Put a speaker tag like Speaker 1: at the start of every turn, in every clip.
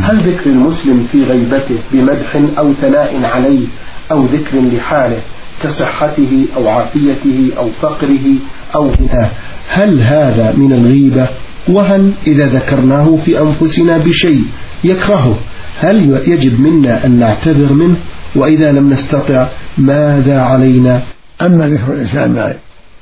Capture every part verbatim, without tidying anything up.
Speaker 1: هل ذكر المسلم في غيبته بمدح أو ثناء عليه أو ذكر لحاله كصحته أو عافيته أو فقره أو غناه، هل هذا من الغيبة؟ وهل إذا ذكرناه في أنفسنا بشيء يكرهه هل يجب منا أن نعتذر منه؟ وإذا لم نستطع ماذا علينا؟
Speaker 2: أما ذكر الإنسان ما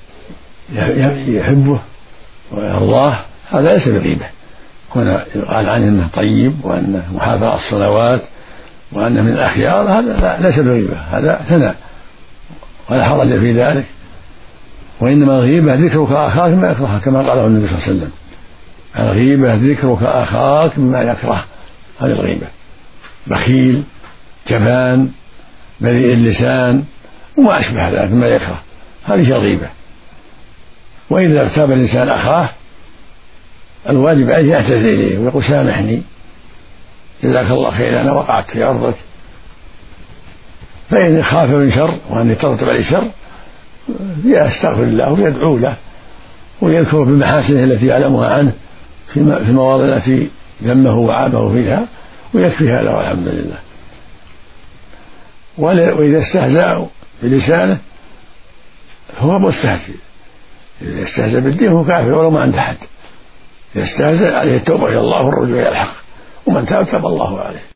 Speaker 2: يحبه ويرضاه هذا ليس بغيبة، هنا يقال عنه أنه طيب وأنه محافظ على الصلوات وأنه من الأخيار، هذا ليس بغيبة، هذا ثناء ولا حرج في ذلك. وإنما الغيبة ذكرك أخاك ما يكره كما قاله النبي صلى الله عليه وسلم، الغيبة ذكرك أخاك ما يكره، هذه الغيبة. بخيل، جبان، بذيء اللسان وما أشبه ذلك ما يكره، هذه الغيبة. وإذا اغتاب الإنسان أخاه الواجب عليه يعتذر إليه ويقول سامحني جزاك الله خيرا أنا وقعت في عرضك، فإن خاف من شر وأن يترتب عليه شر يستغفر الله ويدعو له ويذكر بمحاسنه التي يعلمها عنه في المواضع التي ذمه وعابه فيها ويكفي هذا والحمد لله. وإذا استهزأ بلسانه فهو مستهزئ، إذا استهزأ بالدين هو كافر ولو ما عنده حد، إذا استهزأ عليه التوبة إلى الله والرجوع إلى الحق، ومن تاب تاب الله عليه.